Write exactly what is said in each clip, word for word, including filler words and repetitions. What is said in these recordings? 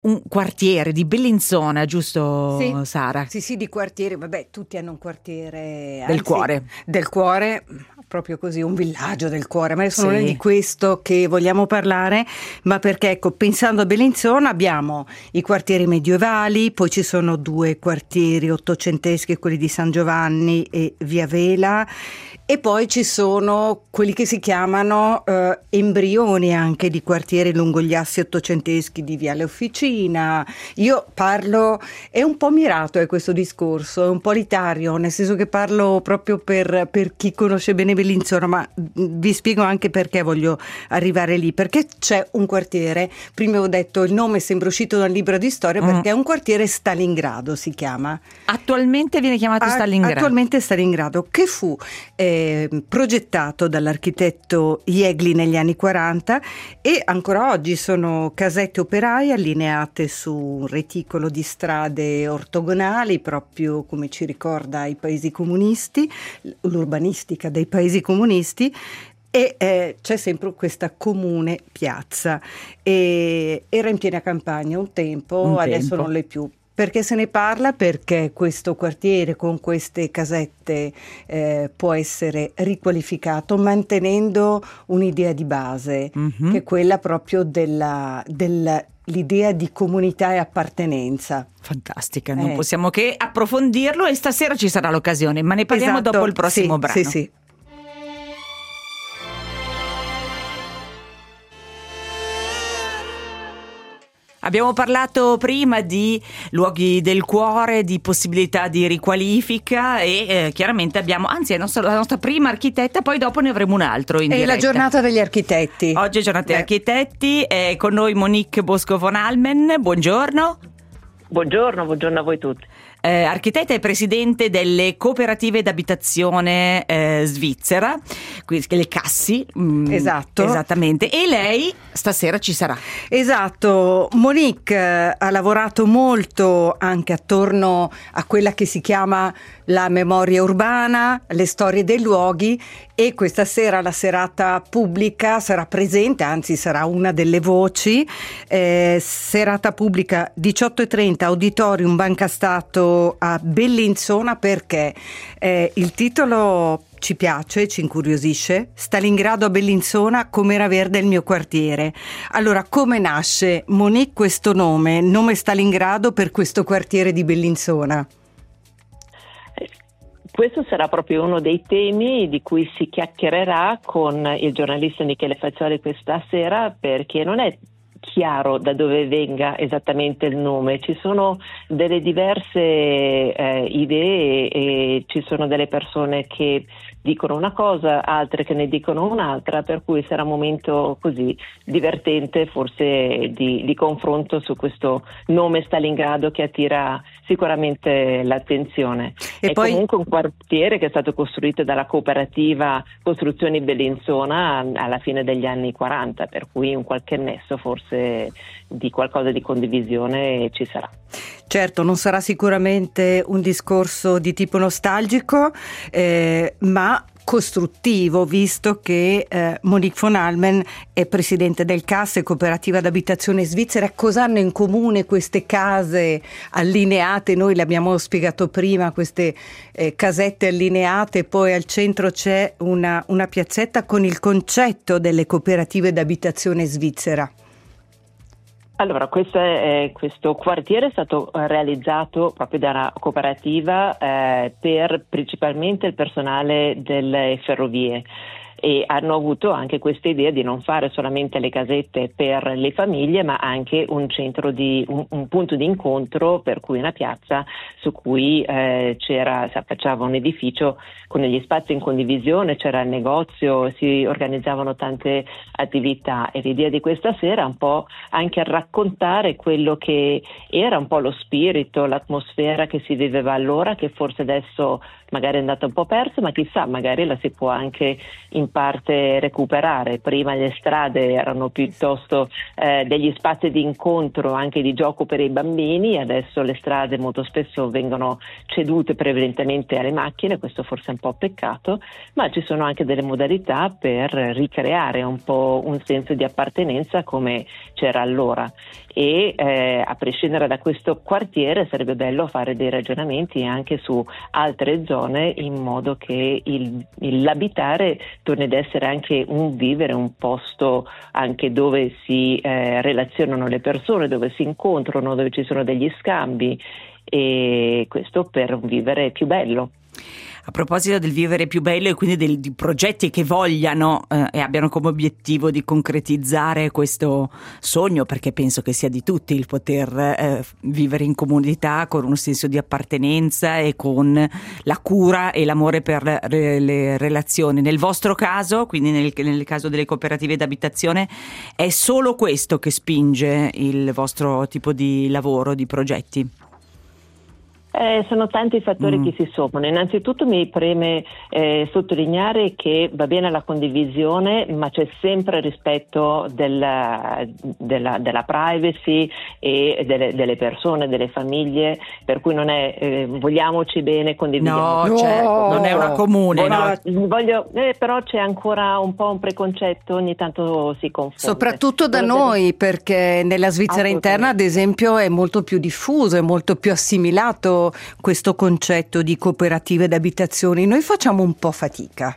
un quartiere di Bellinzona, giusto sì, Sara? Sì, sì, di quartiere, vabbè, tutti hanno un quartiere del anzi, cuore. Del cuore, proprio così, un villaggio del cuore, ma adesso sì. non è di questo che vogliamo parlare, ma perché, ecco, pensando a Bellinzona abbiamo i quartieri medievali, poi ci sono due quartieri ottocenteschi, quelli di San Giovanni e Via Vela, e poi ci sono quelli che si chiamano eh, embrioni anche di quartieri lungo gli assi ottocenteschi di Viale Officina. Io parlo, è un po' mirato è questo discorso, è un po' elitario, nel senso che parlo proprio per, per chi conosce bene Bellinzona, ma vi spiego anche perché voglio arrivare lì, perché c'è un quartiere, prima ho detto il nome sembra uscito da un libro di storia, perché mm. è un quartiere Stalingrado, si chiama. Attualmente viene chiamato A- Stalingrado. Attualmente Stalingrado, che fu eh, progettato dall'architetto Jegli negli anni quaranta e ancora oggi sono casette operaie allineate su un reticolo di strade ortogonali, proprio come ci ricorda i paesi comunisti, l'urbanistica dei paesi comunisti. E eh, c'è sempre questa comune piazza, e era in piena campagna un tempo, un adesso tempo. non l'è più. Perché se ne parla? Perché questo quartiere con queste casette eh, può essere riqualificato mantenendo un'idea di base, mm-hmm. che è quella proprio della, della l'idea di comunità e appartenenza. Fantastica, non eh. possiamo che approfondirlo e stasera ci sarà l'occasione, ma ne parliamo esatto. dopo il prossimo sì, brano. Sì, sì. Abbiamo parlato prima di luoghi del cuore, di possibilità di riqualifica e eh, chiaramente abbiamo, anzi è la nostra, la nostra prima architetta, poi dopo ne avremo un altro in diretta. È la giornata degli architetti. Oggi è giornata degli eh. architetti, è con noi Monique Bosco von Halmen, buongiorno. Buongiorno, buongiorno a voi tutti. Eh, architetta e presidente delle cooperative d'abitazione eh, svizzera, quindi le Cassi. Mh, esatto. Esattamente. E lei stasera ci sarà. Esatto. Monique eh, ha lavorato molto anche attorno a quella che si chiama la memoria urbana, le storie dei luoghi, e questa sera la serata pubblica sarà presente, anzi sarà una delle voci. Eh, serata pubblica diciotto e trenta, Auditorium Banca Stato a Bellinzona, perché eh, il titolo ci piace, ci incuriosisce. Stalingrado a Bellinzona, com'era verde il mio quartiere. Allora, come nasce, Monique, questo nome, nome Stalingrado per questo quartiere di Bellinzona? Questo sarà proprio uno dei temi di cui si chiacchiererà con il giornalista Michele Faccioli questa sera, perché non è chiaro da dove venga esattamente il nome. Ci sono delle diverse eh, idee e ci sono delle persone che dicono una cosa, altre che ne dicono un'altra, per cui sarà un momento così divertente, forse di, di confronto su questo nome Stalingrado che attira sicuramente l'attenzione. E è poi... comunque un quartiere che è stato costruito dalla cooperativa Costruzioni Bellinzona alla fine degli anni quaranta, per cui un qualche nesso forse di qualcosa di condivisione ci sarà. Certo, non sarà sicuramente un discorso di tipo nostalgico, eh, ma costruttivo, visto che eh, Monique von Halmen è presidente del C A S, Cooperativa d'Abitazione Svizzera. Cosa hanno in comune queste case allineate? Noi l'abbiamo spiegato prima, queste eh, casette allineate, poi al centro c'è una, una piazzetta con il concetto delle cooperative d'abitazione svizzera. Allora, questo, è, questo quartiere è stato realizzato proprio da una cooperativa eh, per principalmente il personale delle ferrovie, e hanno avuto anche questa idea di non fare solamente le casette per le famiglie, ma anche un centro di un, un punto di incontro, per cui una piazza su cui eh, c'era, si affacciava un edificio con degli spazi in condivisione, c'era il negozio, si organizzavano tante attività, e l'idea di questa sera è un po' anche raccontare quello che era un po' lo spirito, l'atmosfera che si viveva allora, che forse adesso magari è andata un po' persa, ma chissà, magari la si può anche in parte recuperare. Prima le strade erano piuttosto eh, degli spazi di incontro, anche di gioco per i bambini, adesso le strade molto spesso vengono cedute prevalentemente alle macchine, questo forse è un po' peccato, ma ci sono anche delle modalità per ricreare un po' un senso di appartenenza come c'era allora. E eh, a prescindere da questo quartiere sarebbe bello fare dei ragionamenti anche su altre zone, in modo che il, il, l'abitare torni ad essere anche un vivere, un posto anche dove si eh, relazionano le persone, dove si incontrano, dove ci sono degli scambi, e questo per un vivere più bello. A proposito del vivere più bello e quindi del, di progetti che vogliano eh, e abbiano come obiettivo di concretizzare questo sogno, perché penso che sia di tutti il poter eh, vivere in comunità con un senso di appartenenza e con la cura e l'amore per le, le relazioni. Nel vostro caso, quindi nel, nel caso delle cooperative d'abitazione, è solo questo che spinge il vostro tipo di lavoro, di progetti? Eh, sono tanti i fattori Mm. che si sommano. Innanzitutto mi preme eh, sottolineare che va bene la condivisione, ma c'è sempre il rispetto della, della, della privacy e delle, delle persone, delle famiglie, per cui non è eh, vogliamoci bene, condividiamo. No, certo, non è una comune. Voglio, No? voglio- eh, però c'è ancora un po' un preconcetto, ogni tanto si confonde. Soprattutto da Quello noi, perché nella Svizzera interna, ad esempio, è molto più diffuso, è molto più assimilato questo concetto di cooperative d'abitazioni. Noi facciamo un po' fatica.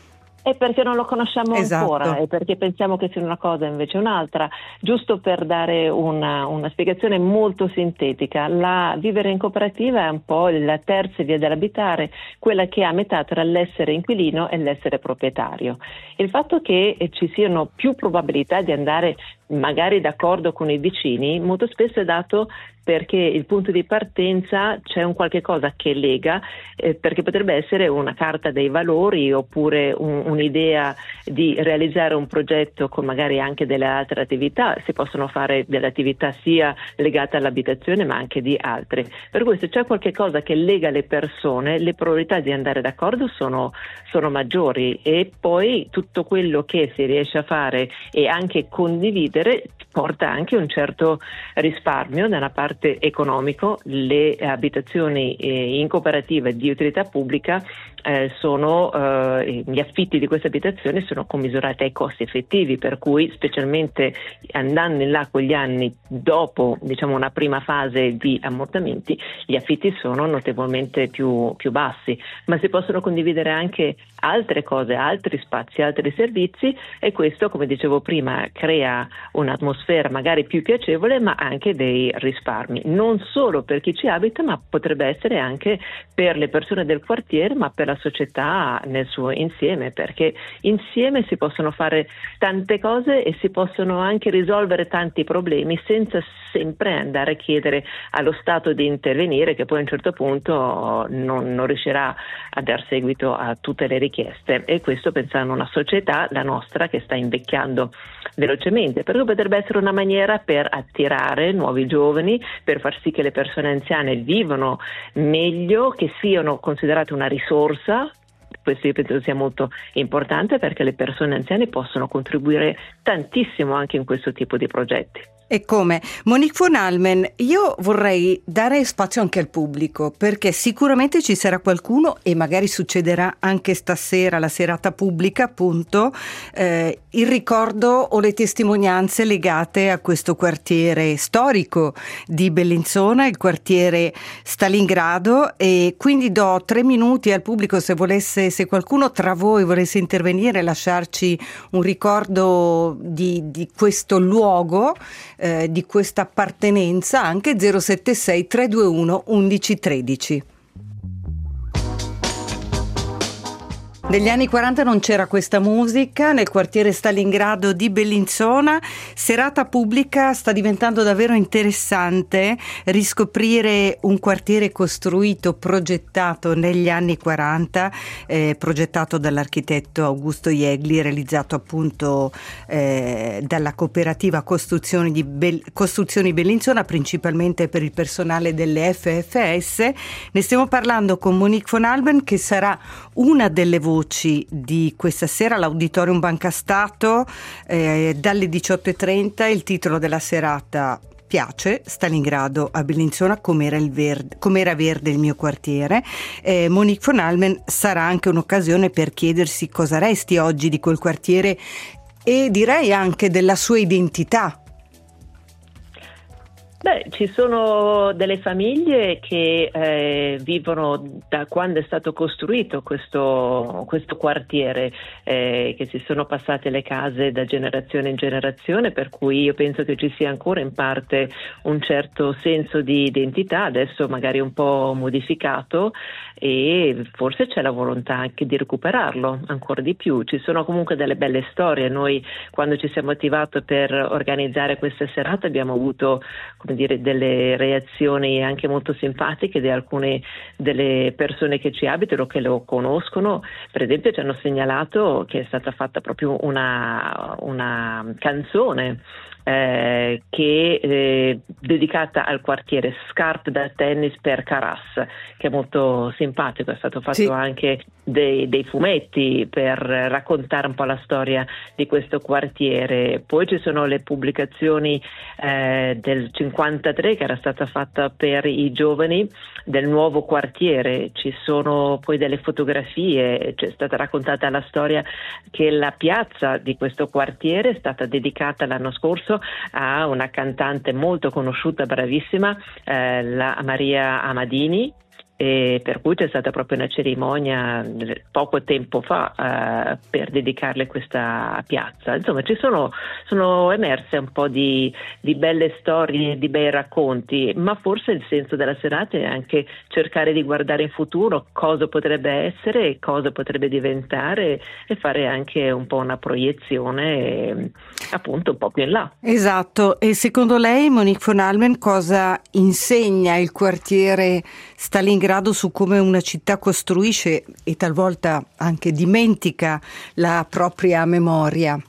È perché non lo conosciamo Esatto. ancora, e perché pensiamo che sia una cosa e invece un'altra. Giusto per dare una, una spiegazione molto sintetica, la vivere in cooperativa è un po' la terza via dell'abitare, quella che è a metà tra l'essere inquilino e l'essere proprietario. Il fatto che ci siano più probabilità di andare magari d'accordo con i vicini molto spesso è dato perché il punto di partenza c'è un qualche cosa che lega, eh, perché potrebbe essere una carta dei valori oppure un, un'idea di realizzare un progetto con magari anche delle altre attività. Si possono fare delle attività sia legate all'abitazione ma anche di altre, per cui se c'è qualche cosa che lega le persone, le probabilità di andare d'accordo sono, sono maggiori, e poi tutto quello che si riesce a fare e anche condividere porta anche un certo risparmio da una parte economico. Le abitazioni eh, in cooperativa di utilità pubblica eh, sono eh, gli affitti di queste abitazioni sono commisurati ai costi effettivi, per cui specialmente andando in là con gli anni dopo, diciamo, una prima fase di ammortamenti, gli affitti sono notevolmente più, più bassi, ma si possono condividere anche altre cose, altri spazi, altri servizi, e questo, come dicevo prima, crea un'atmosfera magari più piacevole, ma anche dei risparmi, non solo per chi ci abita, ma potrebbe essere anche per le persone del quartiere, ma per la società nel suo insieme, perché insieme si possono fare tante cose e si possono anche risolvere tanti problemi senza sempre andare a chiedere allo Stato di intervenire, che poi a un certo punto non, non riuscirà a dar seguito a tutte le richieste. E questo pensando a una società, la nostra, che sta invecchiando velocemente, per cui potrebbe essere una maniera per attirare nuovi giovani, per far sì che le persone anziane vivano meglio, che siano considerate una risorsa. Questo io penso sia molto importante, perché le persone anziane possono contribuire tantissimo anche in questo tipo di progetti. E come? Monique von Halmen, io vorrei dare spazio anche al pubblico, perché sicuramente ci sarà qualcuno, e magari succederà anche stasera, la serata pubblica, appunto, eh, il ricordo o le testimonianze legate a questo quartiere storico di Bellinzona, il quartiere Stalingrado, e quindi do tre minuti al pubblico se volesse, se qualcuno tra voi volesse intervenire, lasciarci un ricordo di, di questo luogo, Eh, di questa appartenenza, anche zero sette sei tre due uno undici tredici. Negli anni quaranta non c'era questa musica nel quartiere Stalingrado di Bellinzona. Serata pubblica, sta diventando davvero interessante riscoprire un quartiere costruito, progettato negli anni quaranta, eh, progettato dall'architetto Augusto Jegli, realizzato appunto eh, dalla cooperativa Costruzioni, di Be- Costruzioni Bellinzona, principalmente per il personale delle F F S. Ne stiamo parlando con Monique von Halmen, che sarà una delle voci voci di questa sera all'Auditorium Banca Stato, eh, dalle diciotto e trenta. Il titolo della serata: Piace, Stalingrado a Bellinzona, com'era, il verde, com'era verde il mio quartiere. eh, Monique von Allmen sarà anche un'occasione per chiedersi cosa resti oggi di quel quartiere e direi anche della sua identità. Beh, ci sono delle famiglie che eh, vivono da quando è stato costruito questo, questo quartiere, eh, che si sono passate le case da generazione in generazione, per cui io penso che ci sia ancora in parte un certo senso di identità, adesso magari un po' modificato, e forse c'è la volontà anche di recuperarlo ancora di più. Ci sono comunque delle belle storie. Noi, quando ci siamo attivati per organizzare queste serate, abbiamo avuto, come dire, delle reazioni anche molto simpatiche di alcune delle persone che ci abitano, che lo conoscono. Per esempio, ci hanno segnalato che è stata fatta proprio una, una canzone Eh, che eh, dedicata al quartiere, Scarpe da tennis per Caras, che è molto simpatico. È stato fatto sì. anche dei, dei fumetti per raccontare un po' la storia di questo quartiere. Poi ci sono le pubblicazioni eh, del cinquantatré, che era stata fatta per i giovani del nuovo quartiere. Ci sono poi delle fotografie, c'è stata raccontata la storia che la piazza di questo quartiere è stata dedicata l'anno scorso a una cantante molto conosciuta, bravissima, eh, la Maria Amadini, e per cui c'è stata proprio una cerimonia poco tempo fa eh, per dedicarle questa piazza. Insomma, ci sono, sono emerse un po' di, di belle storie, di bei racconti, ma forse il senso della serata è anche cercare di guardare in futuro cosa potrebbe essere, cosa potrebbe diventare, e fare anche un po' una proiezione appunto un po' più in là. Esatto. E secondo lei, Monique von Allmen, cosa insegna il quartiere Stalingrado su come una città costruisce e talvolta anche dimentica la propria memoria?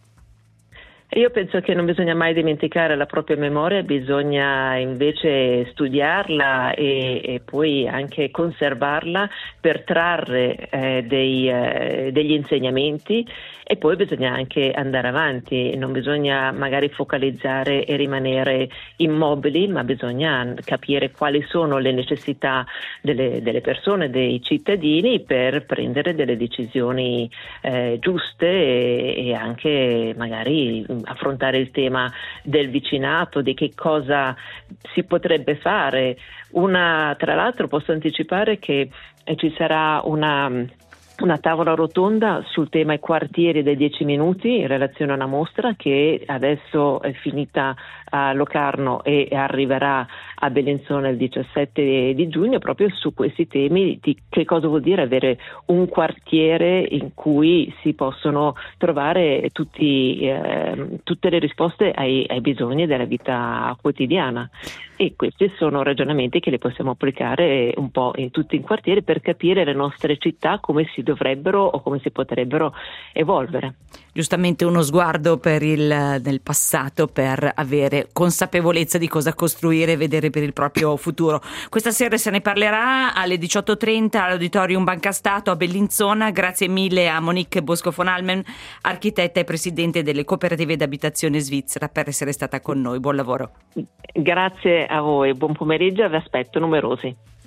Io penso che non bisogna mai dimenticare la propria memoria, bisogna invece studiarla e, e poi anche conservarla per trarre eh, dei, eh, degli insegnamenti, e poi bisogna anche andare avanti. Non bisogna magari focalizzare e rimanere immobili, ma bisogna capire quali sono le necessità delle, delle persone, dei cittadini, per prendere delle decisioni eh, giuste e, e anche magari affrontare il tema del vicinato, di che cosa si potrebbe fare. Una, tra l'altro posso anticipare che eh, ci sarà una una tavola rotonda sul tema i quartieri dei dieci minuti in relazione a una mostra che adesso è finita a Locarno e arriverà a Bellinzona il diciassette di giugno, proprio su questi temi di che cosa vuol dire avere un quartiere in cui si possono trovare tutti, eh, tutte le risposte ai, ai bisogni della vita quotidiana. E questi sono ragionamenti che li possiamo applicare un po' in tutti i quartieri per capire le nostre città come si dovrebbero o come si potrebbero evolvere. Giustamente uno sguardo per il nel passato per avere consapevolezza di cosa costruire e vedere per il proprio futuro. Questa sera se ne parlerà alle diciotto e trenta all'Auditorium Banca Stato a Bellinzona. Grazie mille a Monique Bosco von Allmen, architetta e presidente delle cooperative d'abitazione svizzera, per essere stata con noi. Buon lavoro. Grazie a voi, buon pomeriggio, vi aspetto numerosi.